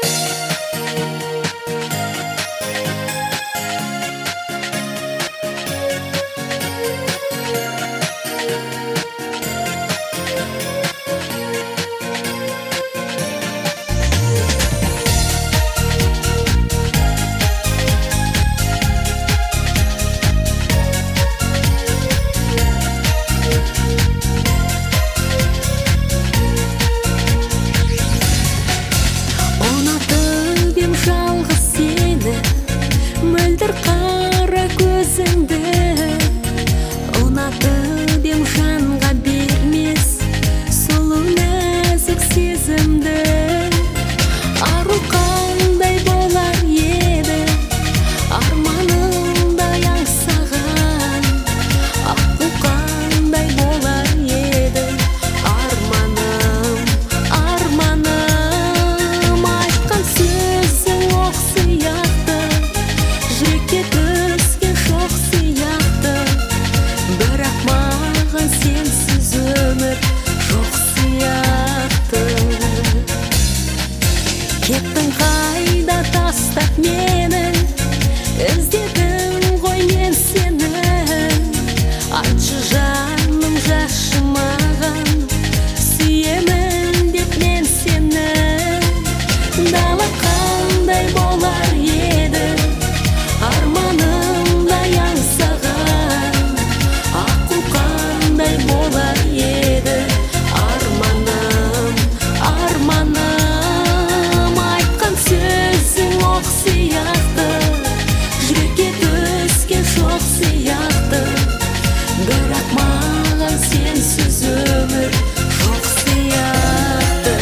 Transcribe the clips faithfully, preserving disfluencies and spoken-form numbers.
мөлдір қара көзіңді ұнатып ем жанға бермес сұлу нәзік сезімді. Ару қандай болар еді арманымдай аңсаған, аққу қандай болар еді арманым, арманым. Айтқан сөзің оқ сияқты, жүрекке түскен шоқ сияқты, бірақ маған сенсіз өмір жоқ сияқты. Кеттің қайда тастап мені, іздедім ғой мен сені. Айтшы жаным, жақшы маған, сүйемін деп мен сені. Дала қандай болар еді арманымдай аңсаған, аққу қандай болар еді арманым, арманым. Айтқан сөзің оқ сияқты, жүрекке түскен шоқ сияқты, бірақ маған сенсіз өмір жоқ сияқты.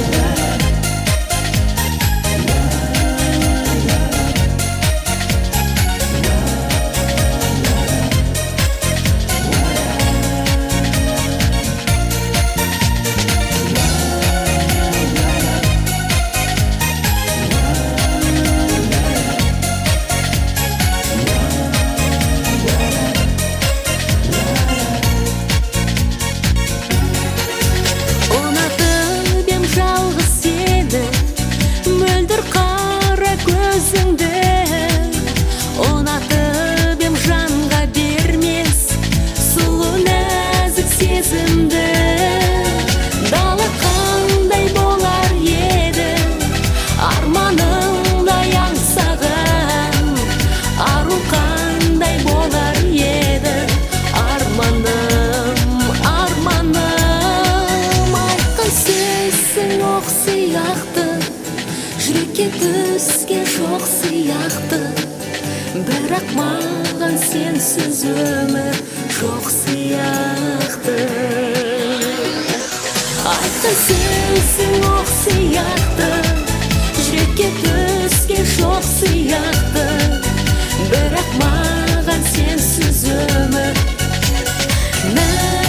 Ұнатып ем жалғыз сені, мөлдір қара көзіңді. Ұнатып ем жанға бермес сұлу нәзік сезімді. Дала қандай болар еді арманымдай аңсаған, ару қандай болар еді арманым, арманым. Айтқан сөзің оқ сияқты, жүрекке түскен шоқ сияқты, бірақ маған сенсіз өмір жоқ сияқты. Айтқан сөзің оқ сияқты, жүрекке түскен шоқ сияқты, бірақ маған сенсіз өмір.